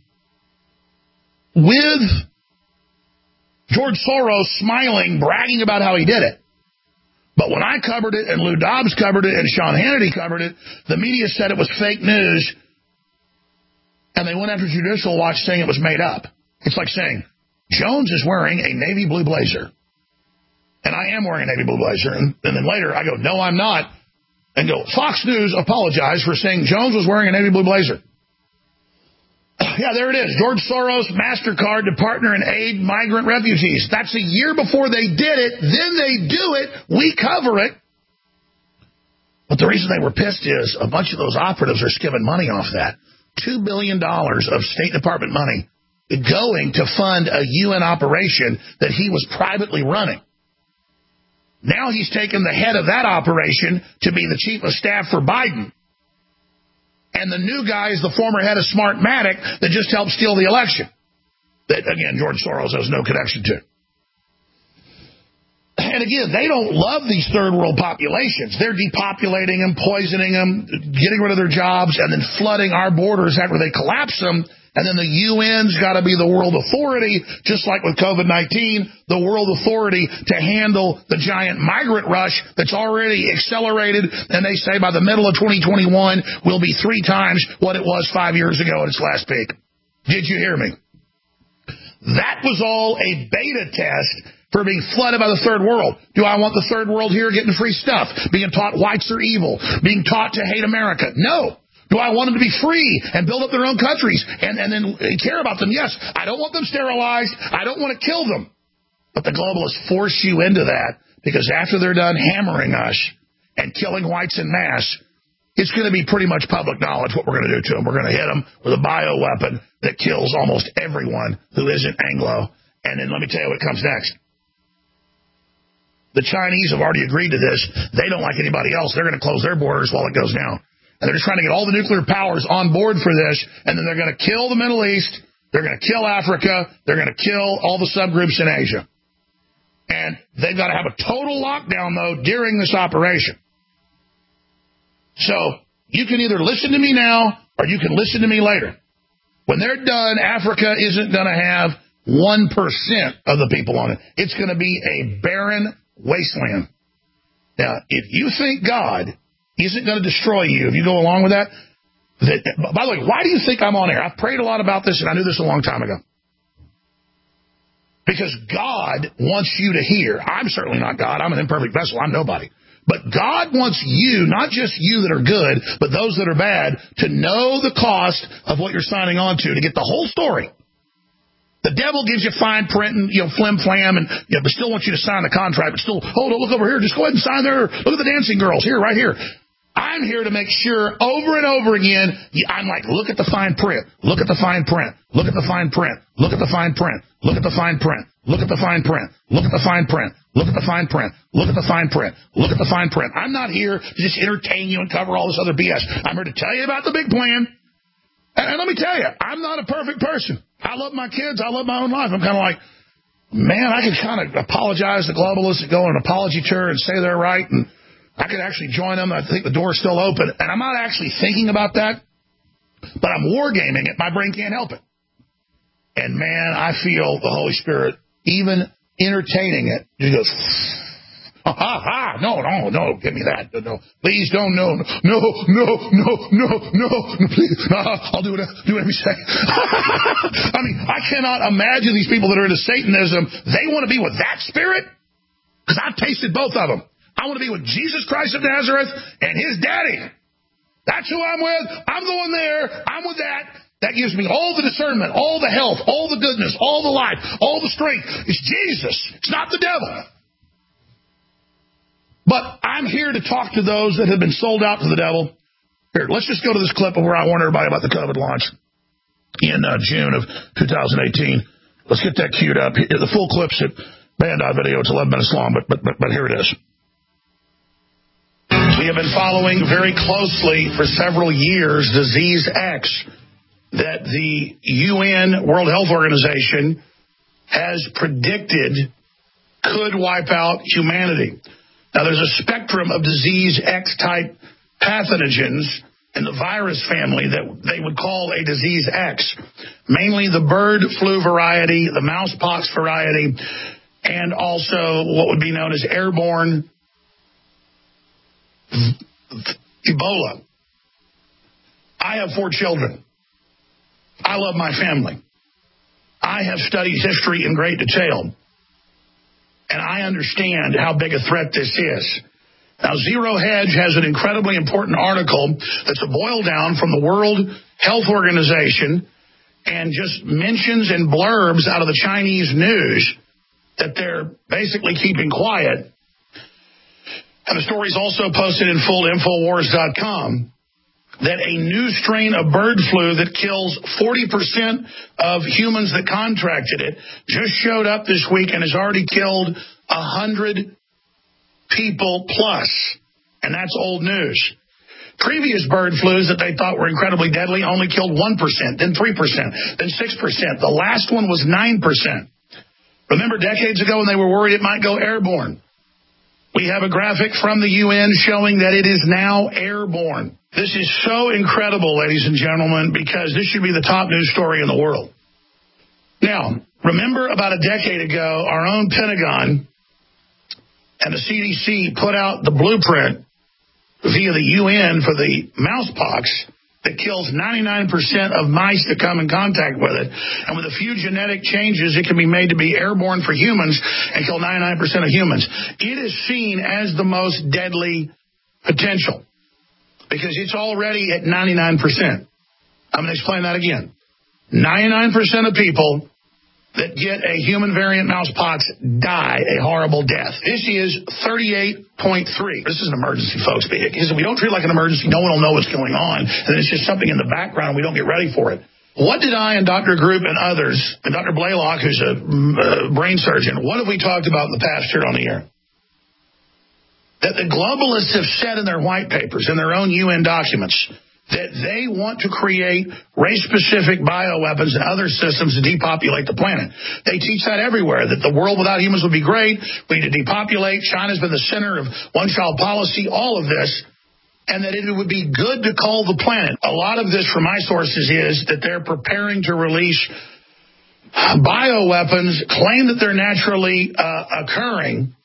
with George Soros smiling, bragging about how he did it. But when I covered it and Lou Dobbs covered it and Sean Hannity covered it, the media said it was fake news, and they went after Judicial Watch saying it was made up. It's like saying, Jones is wearing a navy blue blazer. And I am wearing a navy blue blazer. And, and then later I go, no, I'm not. And go, Fox News apologized for saying Jones was wearing a navy blue blazer. Yeah, there it is. George Soros, MasterCard to partner and aid migrant refugees. That's a year before they did it. Then they do it. We cover it. But the reason they were pissed is a bunch of those operatives are skimming money off that. Two billion dollars of State Department money going to fund a U N operation that he was privately running. Now he's taken the head of that operation to be the chief of staff for Biden. And the new guy is the former head of Smartmatic that just helped steal the election. That, again, George Soros has no connection to. And again, they don't love these third world populations. They're depopulating them, poisoning them, getting rid of their jobs, and then flooding our borders after they collapse them. And then the U N's got to be the world authority, just like with COVID nineteen, the world authority to handle the giant migrant rush that's already accelerated. And they say by the middle of twenty twenty-one will be three times what it was five years ago at its last peak. Did you hear me? That was all a beta test for being flooded by the third world. Do I want the third world here getting free stuff, being taught whites are evil, being taught to hate America? No. Do I want them to be free and build up their own countries and, and then care about them? Yes. I don't want them sterilized. I don't want to kill them. But the globalists force you into that because after they're done hammering us and killing whites en masse, it's going to be pretty much public knowledge what we're going to do to them. We're going to hit them with a bioweapon that kills almost everyone who isn't Anglo. And then let me tell you what comes next. The Chinese have already agreed to this. They don't like anybody else. They're going to close their borders while it goes down. And they're just trying to get all the nuclear powers on board for this, and then they're going to kill the Middle East, they're going to kill Africa, they're going to kill all the subgroups in Asia. And they've got to have a total lockdown, though, during this operation. So you can either listen to me now, or you can listen to me later. When they're done, Africa isn't going to have one percent of the people on it. It's going to be a barren wasteland. Now, if you think God isn't going to destroy you if you go along with that. that. By the way, why do you think I'm on air? I've prayed a lot about this, and I knew this a long time ago. Because God wants you to hear. I'm certainly not God. I'm an imperfect vessel. I'm nobody. But God wants you, not just you that are good, but those that are bad, to know the cost of what you're signing on to, to get the whole story. The devil gives you fine print and, you know, flim-flam, and, you know, but still wants you to sign the contract, but still, hold on, look over here, just go ahead and sign there. Look at the dancing girls here, right here. I'm here to make sure over and over again, I'm like, look at the fine print, look at the fine print, look at the fine print, look at the fine print, look at the fine print, look at the fine print, look at the fine print, look at the fine print, look at the fine print, look at the fine print. I'm not here to just entertain you and cover all this other B S. I'm here to tell you about the big plan. And, and let me tell you, I'm not a perfect person. I love my kids. I love my own life. I'm kind of like, man, I could kind of apologize to globalists and go on an apology tour and say they're right, and I could actually join them. I think the door's still open. And I'm not actually thinking about that, but I'm wargaming it. My brain can't help it. And, man, I feel the Holy Spirit, even entertaining it, just goes, ha, ha, ha, no, no, no, give me that. No, please don't, no, no, no, no, no, no, no, please. Uh, I'll do it, do whatever you say. I mean, I cannot imagine these people that are into Satanism, they want to be with that spirit? Because I've tasted both of them. I want to be with Jesus Christ of Nazareth and his daddy. That's who I'm with. I'm going there. I'm with that. That gives me all the discernment, all the health, all the goodness, all the life, all the strength. It's Jesus. It's not the devil. But I'm here to talk to those that have been sold out to the devil. Here, let's just go to this clip of where I warned everybody about the COVID launch in uh, June of two thousand eighteen. Let's get that queued up. The full clip's at Bandai Video. It's eleven minutes long, but, but, but, but here it is. We have been following very closely for several years Disease X that the U N World Health Organization has predicted could wipe out humanity. Now, there's a spectrum of Disease X-type pathogens in the virus family that they would call a Disease X, mainly the bird flu variety, the mousepox variety, and also what would be known as airborne Ebola. I have four children. I love my family. I have studied history in great detail, and I understand how big a threat this is. Now, Zero Hedge has an incredibly important article that's a boil down from the World Health Organization and just mentions and blurbs out of the Chinese news that they're basically keeping quiet. And the story's also posted in full at Infowars dot com that a new strain of bird flu that kills forty percent of humans that contracted it just showed up this week and has already killed one hundred people plus. And that's old news. Previous bird flus that they thought were incredibly deadly only killed one percent, then three percent, then six percent. The last one was nine percent. Remember decades ago when they were worried it might go airborne? We have a graphic from the U N showing that it is now airborne. This is so incredible, ladies and gentlemen, because this should be the top news story in the world. Now, remember about a decade ago, our own Pentagon and the C D C put out the blueprint via the U N for the mousepox that kills ninety-nine percent of mice that come in contact with it. And with a few genetic changes, it can be made to be airborne for humans and kill ninety-nine percent of humans. It is seen as the most deadly potential because it's already at ninety-nine percent. I'm going to explain that again. ninety-nine percent of people that get a human variant mousepox die a horrible death. This is thirty-eight point three. This is an emergency, folks. Because if we don't treat it like an emergency, no one will know what's going on. And it's just something in the background. We don't get ready for it. What did I and Doctor Group and others, and Doctor Blaylock, who's a uh, brain surgeon, what have we talked about in the past here on the air? That the globalists have said in their white papers, in their own U N documents, that they want to create race-specific bioweapons and other systems to depopulate the planet. They teach that everywhere, that the world without humans would be great. We need to depopulate. China's been the center of one-child policy, all of this, and that it would be good to call the planet. A lot of this, from my sources, is that they're preparing to release bioweapons, claim that they're naturally uh, occurring,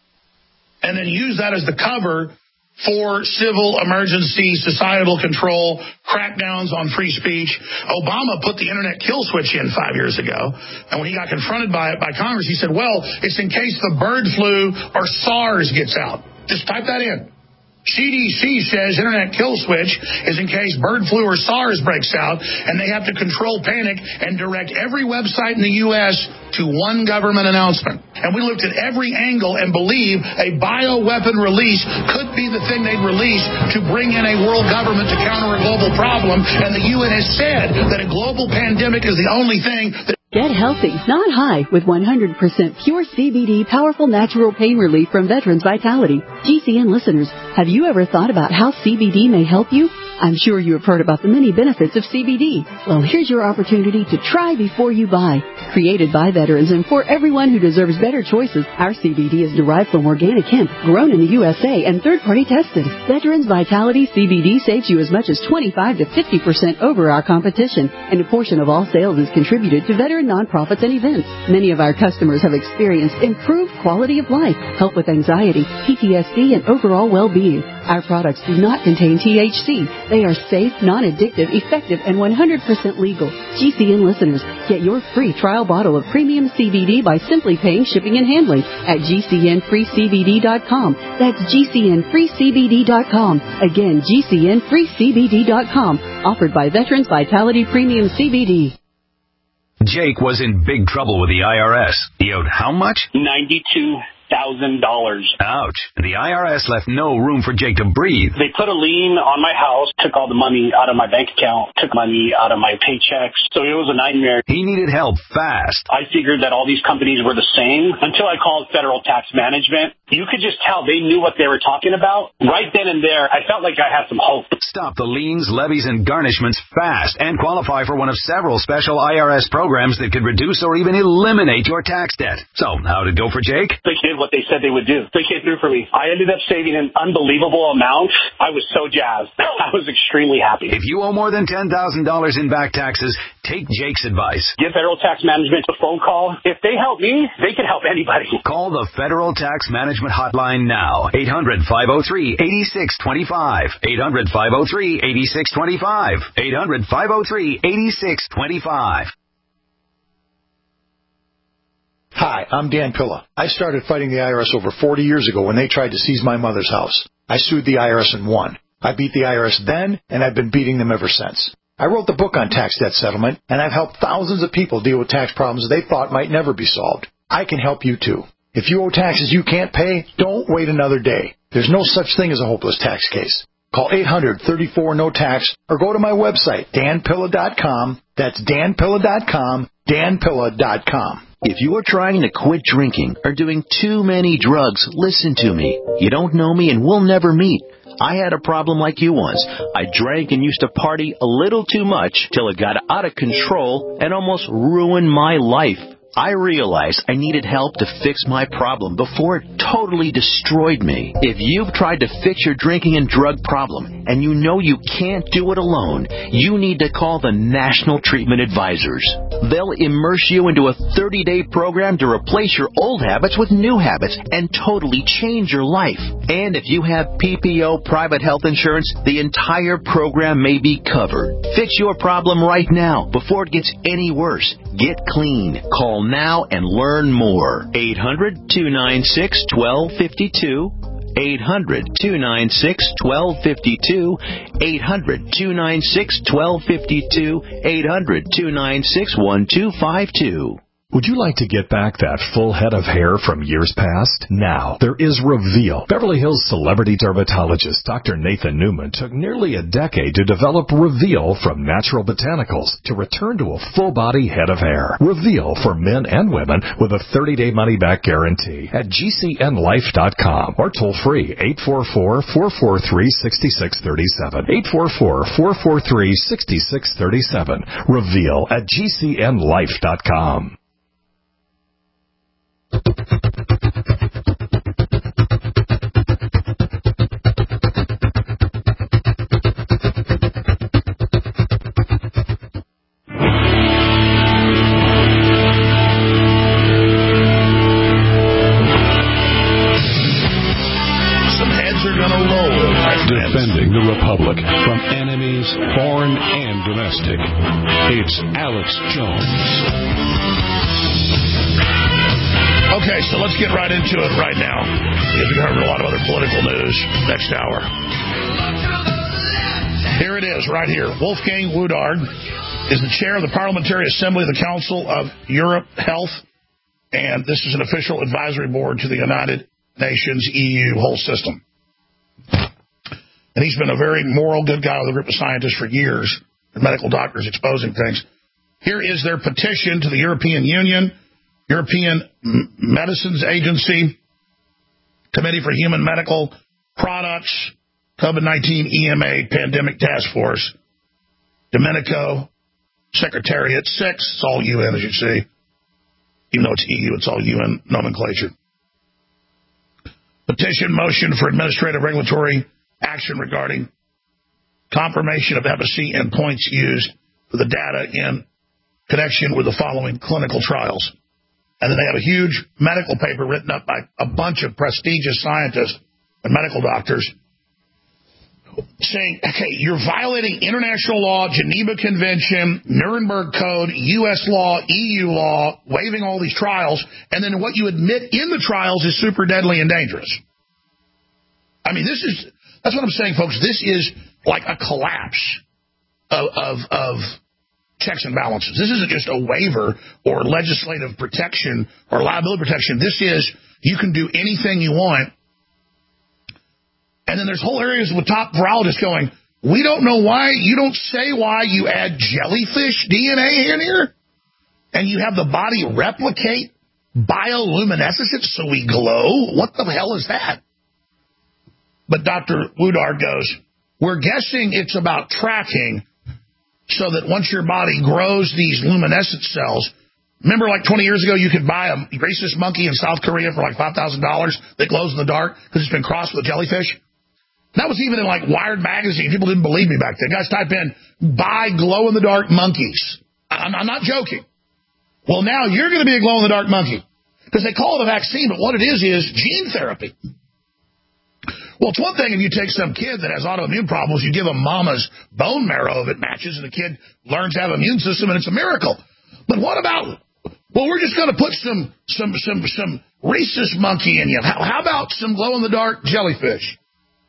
and then use that as the cover for civil emergency, societal control, crackdowns on free speech. Obama put the internet kill switch in five years ago, and when he got confronted by it by Congress, he said, well, it's in case the bird flu or SARS gets out. Just type that in. C D C says internet kill switch is in case bird flu or SARS breaks out, and they have to control panic and direct every website in the U S to one government announcement. And we looked at every angle and believe a bioweapon release could be the thing they'd release to bring in a world government to counter a global problem. And the U N has said that a global pandemic is the only thing that... Get healthy, not high, with one hundred percent pure C B D powerful natural pain relief from Veterans Vitality. G C N listeners, have you ever thought about how C B D may help you? I'm sure you have heard about the many benefits of C B D. Well, here's your opportunity to try before you buy. Created by veterans and for everyone who deserves better choices, our C B D is derived from organic hemp, grown in the U S A, and third-party tested. Veterans Vitality C B D saves you as much as twenty-five to fifty percent over our competition, and a portion of all sales is contributed to veteran nonprofits and events. Many of our customers have experienced improved quality of life, help with anxiety, P T S D, and overall well-being. Our products do not contain T H C. They are safe, non-addictive, effective, and one hundred percent legal. G C N listeners, get your free trial bottle of premium C B D by simply paying shipping and handling at G C N free C B D dot com. That's G C N free C B D dot com. Again, G C N free C B D dot com. Offered by Veterans Vitality Premium C B D. Jake was in big trouble with the I R S. He owed how much? ninety-two thousand dollars. Ouch. The I R S left no room for Jake to breathe. They put a lien on my house, took all the money out of my bank account, took money out of my paychecks. So it was a nightmare. He needed help fast. I figured that all these companies were the same until I called Federal Tax Management. You could just tell they knew what they were talking about. Right then and there, I felt like I had some hope. Stop the liens, levies, and garnishments fast and qualify for one of several special I R S programs that could reduce or even eliminate your tax debt. So, how'd it go for Jake? They did what they said they would do. They came through for me. I ended up saving an unbelievable amount. I was so jazzed. I was extremely happy. If you owe more than ten thousand dollars in back taxes, take Jake's advice. Give Federal Tax Management a phone call. If they help me, they can help anybody. Call the Federal Tax Management Hotline now. eight hundred, five oh three, eight six two five. eight hundred, five oh three, eight six two five. eight hundred, five oh three, eight six two five. Hi, I'm Dan Pilla. I started fighting the I R S over forty years ago when they tried to seize my mother's house. I sued the I R S and won. I beat the I R S then, and I've been beating them ever since. I wrote the book on tax debt settlement, and I've helped thousands of people deal with tax problems they thought might never be solved. I can help you too. If you owe taxes you can't pay, don't wait another day. There's no such thing as a hopeless tax case. Call eight hundred, thirty-four, no tax or go to my website, dan pilla dot com. That's dan pilla dot com, dan pilla dot com. If you are trying to quit drinking or doing too many drugs, listen to me. You don't know me and we'll never meet. I had a problem like you once. I drank and used to party a little too much till it got out of control and almost ruined my life. I realized I needed help to fix my problem before it totally destroyed me. If you've tried to fix your drinking and drug problem and you know you can't do it alone, you need to call the National Treatment Advisors. They'll immerse you into a thirty-day program to replace your old habits with new habits and totally change your life. And if you have P P O private health insurance, the entire program may be covered. Fix your problem right now before it gets any worse. Get clean. Call now and learn more. eight hundred, two nine six, one two five two. eight hundred, two nine six, one two five two. eight hundred, two nine six, one two five two. eight hundred, two nine six, one two five two. Would you like to get back that full head of hair from years past? Now, there is Reveal. Beverly Hills celebrity dermatologist Doctor Nathan Newman took nearly a decade to develop Reveal from natural botanicals to return to a full-body head of hair. Reveal for men and women with a thirty-day money-back guarantee at G C N life dot com or toll-free eight four four, four four three, six six three seven. eight four four, four four three, six six three seven. Reveal at G C N life dot com. Defending the Republic from enemies, foreign and domestic. It's Alex Jones. Okay, so let's get right into it right now, because we covered a lot of other political news next hour. Here it is, right here. Wolfgang Woodard is the chair of the Parliamentary Assembly of the Council of Europe Health, and this is an official advisory board to the United Nations E U whole system. And he's been a very moral, good guy with a group of scientists for years, and medical doctors exposing things. Here is their petition to the European Union, European Medicines Agency, Committee for Human Medical Products, COVID nineteen E M A Pandemic Task Force, Domenico, Secretariat six, it's all U N as you see. Even though it's E U, it's all U N nomenclature. Petition motion for administrative regulatory action regarding confirmation of efficacy and points used for the data in connection with the following clinical trials. And then they have a huge medical paper written up by a bunch of prestigious scientists and medical doctors saying, okay, you're violating international law, Geneva Convention, Nuremberg Code, U S law, E U law, waiving all these trials, and then what you admit in the trials is super deadly and dangerous. I mean, this is, that's what I'm saying, folks. This is like a collapse of, of, of checks and balances. This isn't just a waiver or legislative protection or liability protection. This is, you can do anything you want. And then there's whole areas with top virologists going, we don't know why, you don't say why you add jellyfish D N A in here, and you have the body replicate bioluminescence so we glow? What the hell is that? But Doctor Woodard goes, we're guessing it's about tracking so that once your body grows these luminescent cells, remember like twenty years ago you could buy a racist monkey in South Korea for like five thousand dollars that glows in the dark because it's been crossed with a jellyfish? That was even in like Wired magazine. People didn't believe me back then. Guys, type in, buy glow-in-the-dark monkeys. I'm, I'm not joking. Well, now you're going to be a glow-in-the-dark monkey because they call it a vaccine, but what it is is gene therapy. Well, it's one thing if you take some kid that has autoimmune problems, you give him mama's bone marrow if it matches, and the kid learns to have an immune system, and it's a miracle. But what about Well, we're just going to put some some some some rhesus monkey in you. How, how about some glow-in-the-dark jellyfish?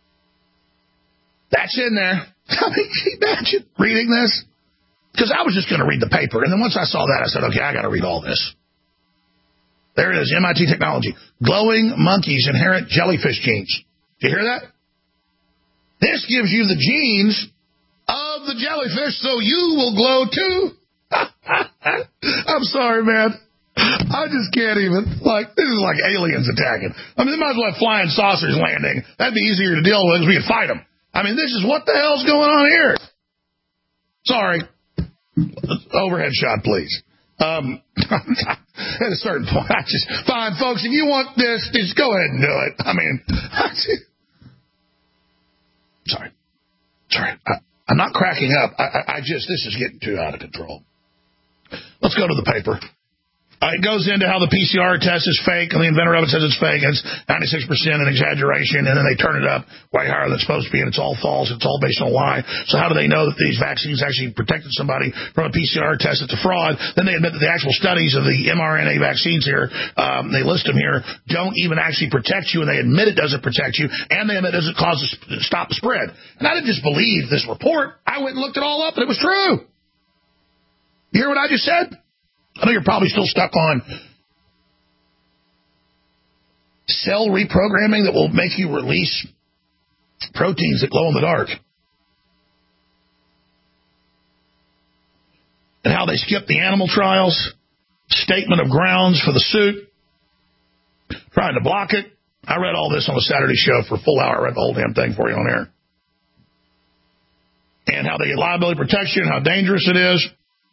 That's in there. I mean, can you imagine reading this? Because I was just going to read the paper, and then once I saw that, I said, okay, I got to read all this. There it is, M I T technology. Glowing monkeys inherent jellyfish genes. Did you hear that? This gives you the genes of the jellyfish, so you will glow too. I'm sorry, man. I just can't even. Like, this is like aliens attacking. I mean, they might as well have flying saucers landing. That'd be easier to deal with because we could fight them. I mean, this is what the hell's going on here. Sorry. Overhead shot, please. Um, at a certain point, I just, fine, folks, if you want this, just go ahead and do it. I mean, I just, sorry. Sorry. I, I'm not cracking up. I, I, I just, this is getting too out of control. Let's go to the paper. Uh, it goes into how the P C R test is fake, and the inventor of it says it's fake, and it's ninety-six percent an exaggeration, and then they turn it up way higher than it's supposed to be, and it's all false, it's all based on a lie. So how do they know that these vaccines actually protected somebody from a P C R test that's a fraud? Then they admit that the actual studies of the mRNA vaccines here, um, they list them here, don't even actually protect you, and they admit it doesn't protect you, and they admit it doesn't cause the, stop the spread. And I didn't just believe this report. I went and looked it all up, and it was true. You hear what I just said? I know you're probably still stuck on cell reprogramming that will make you release proteins that glow in the dark. And how they skipped the animal trials, statement of grounds for the suit, trying to block it. I read all this on the Saturday show for a full hour. I read the whole damn thing for you on air. And how they get liability protection, how dangerous it is.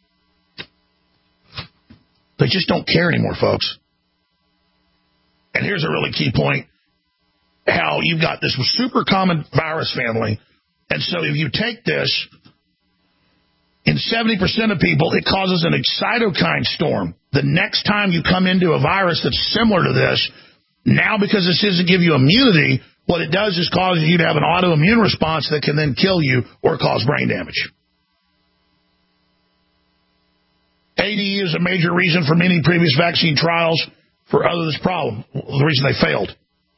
They just don't care anymore, folks. And here's a really key point, how you've got this super common virus family. And so if you take this, in seventy percent of people, it causes an cytokine storm. The next time you come into a virus that's similar to this, now because this doesn't give you immunity, what it does is causes you to have an autoimmune response that can then kill you or cause brain damage. A D E is a major reason for many previous vaccine trials for other this problem, the reason they failed.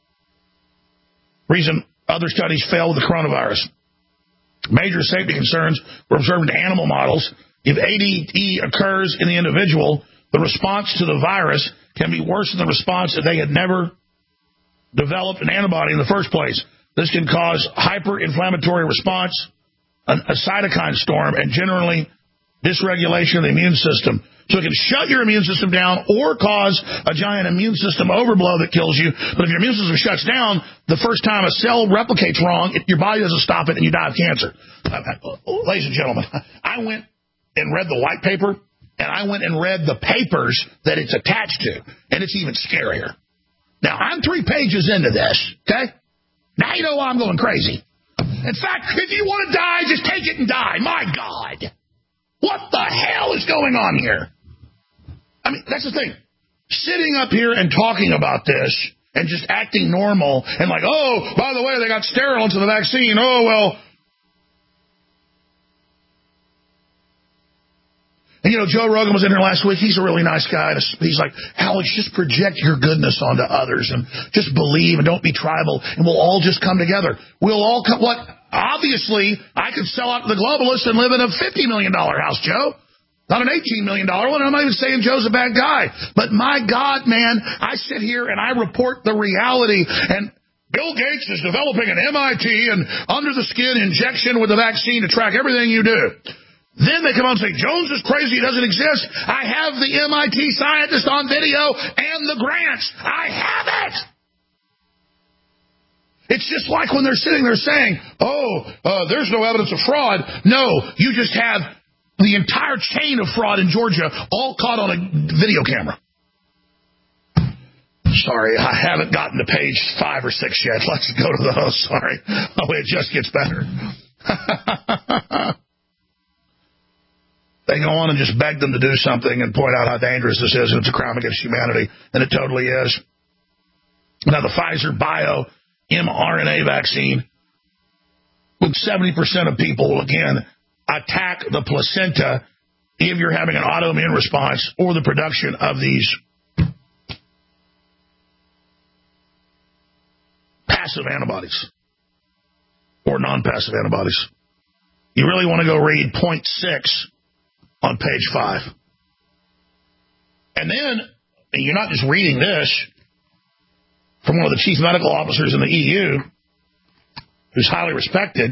Reason other studies failed with the coronavirus. Major safety concerns were observed in animal models. If A D E occurs in the individual, the response to the virus can be worse than the response if they had never developed an antibody in the first place. This can cause hyperinflammatory response, a, a cytokine storm, and generally dysregulation of the immune system. So it can shut your immune system down or cause a giant immune system overblow that kills you. But if your immune system shuts down, the first time a cell replicates wrong, it, your body doesn't stop it and you die of cancer. Uh, ladies and gentlemen, I went and read the white paper, and I went and read the papers that it's attached to, and it's even scarier. Now, I'm three pages into this, okay? Now you know why I'm going crazy. In fact, if you want to die, just take it and die. My God. What the hell is going on here? I mean, that's the thing. Sitting up here and talking about this and just acting normal and like, oh, by the way, they got sterile into the vaccine. Oh, well. And, you know, Joe Rogan was in here last week. He's a really nice guy. He's like, Alex, just project your goodness onto others and just believe and don't be tribal, and we'll all just come together. We'll all come. What? Obviously, I could sell out to the globalists and live in a fifty million dollars house, Joe. Not an eighteen million dollars one. I'm not even saying Joe's a bad guy. But my God, man, I sit here and I report the reality. And Bill Gates is developing an M I T and under-the-skin injection with the vaccine to track everything you do. Then they come out and say, Jones is crazy, it doesn't exist. I have the M I T scientist on video and the grants. I have it. It's just like when they're sitting there saying, oh, uh, there's no evidence of fraud. No, you just have the entire chain of fraud in Georgia all caught on a video camera. Sorry, I haven't gotten to page five or six yet. Let's go to those. Sorry. Oh, it just gets better. They go on and just beg them to do something and point out how dangerous this is, and it's a crime against humanity, and it totally is. Now, the Pfizer Bio mRNA vaccine, with seventy percent of people, again, attack the placenta if you're having an autoimmune response or the production of these passive antibodies or non-passive antibodies. You really want to go read point six on page five. And then, and you're not just reading this from one of the chief medical officers in the E U, who's highly respected.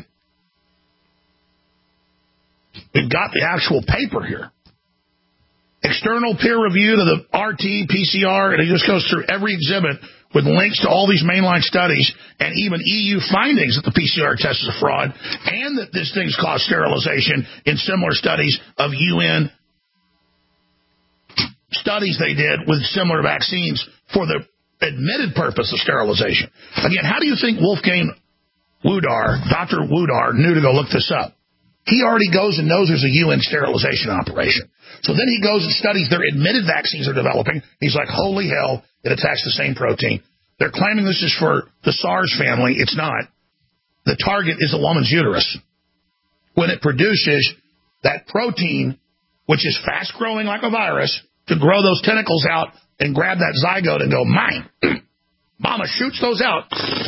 We've got the actual paper here. External peer review to the R T, P C R, and it just goes through every exhibit with links to all these mainline studies and even E U findings that the P C R test is a fraud and that this thing's caused sterilization in similar studies of U N studies they did with similar vaccines for the admitted purpose of sterilization. Again, how do you think Wolfgang Woodar, Doctor Woodar, knew to go look this up? He already goes and knows there's a U N sterilization operation. So then he goes and studies their admitted vaccines are developing. He's like, holy hell, it attacks the same protein. They're claiming this is for the SARS family. It's not. The target is a woman's uterus. When it produces that protein, which is fast-growing like a virus, to grow those tentacles out and grab that zygote and go, mine. Mama shoots those out.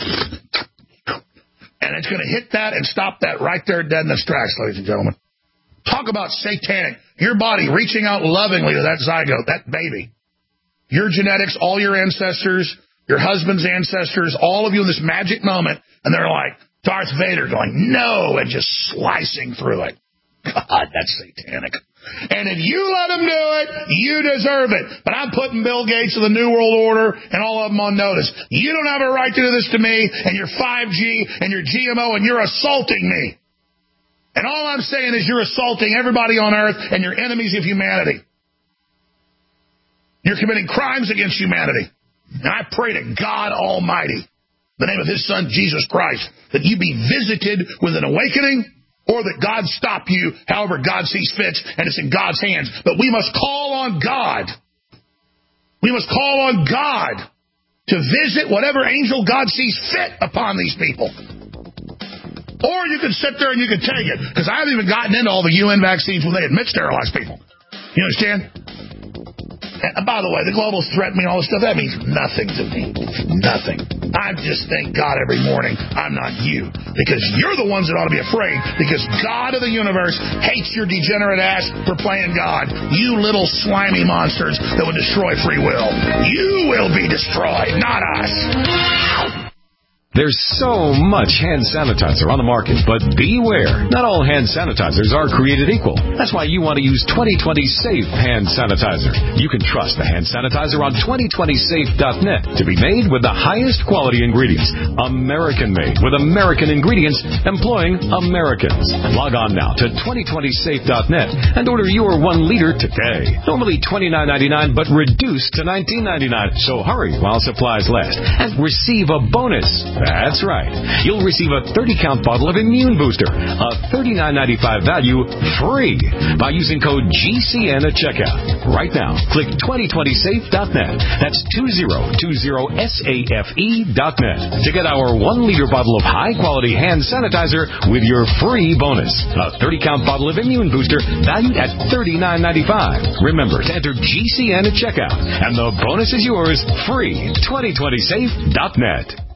And it's going to hit that and stop that right there dead in its tracks, ladies and gentlemen. Talk about satanic. Your body reaching out lovingly to that zygote, that baby. Your genetics, all your ancestors, your husband's ancestors, all of you in this magic moment, and they're like Darth Vader going, no, and just slicing through it. God, that's satanic. And if you let them do it, you deserve it. But I'm putting Bill Gates of the New World Order and all of them on notice. You don't have a right to do this to me, and you're five G, and you're G M O, and you're assaulting me. And all I'm saying is you're assaulting everybody on earth, and you're enemies of humanity. You're committing crimes against humanity. And I pray to God Almighty, in the name of His Son, Jesus Christ, that you be visited with an awakening, or that God stop you however God sees fit, and it's in God's hands. But we must call on God. We must call on God to visit whatever angel God sees fit upon these people. Or you can sit there and you can take it, because I haven't even gotten into all the U N vaccines when they admit sterilize people. You understand? And by the way, the globalists threaten me and all this stuff. That means nothing to me. Nothing. I just thank God every morning I'm not you. Because you're the ones that ought to be afraid. Because God of the universe hates your degenerate ass for playing God. You little slimy monsters that would destroy free will. You will be destroyed, not us. There's so much hand sanitizer on the market, but beware. Not all hand sanitizers are created equal. That's why you want to use twenty twenty Safe Hand Sanitizer. You can trust the hand sanitizer on twenty twenty safe dot net to be made with the highest quality ingredients. American-made with American ingredients employing Americans. Log on now to twenty twenty safe dot net and order your one liter today. Normally twenty-nine ninety-nine, but reduced to nineteen ninety-nine. So hurry while supplies last and receive a bonus. That's right. You'll receive a thirty count bottle of Immune Booster, a thirty-nine ninety-five value, free by using code G C N at checkout. Right now, click twenty twenty safe dot net. That's twenty twenty safe dot net to get our one liter bottle of high-quality hand sanitizer with your free bonus. A thirty count bottle of Immune Booster valued at thirty-nine ninety-five. Remember to enter G C N at checkout, and the bonus is yours free. twenty twenty safe dot net.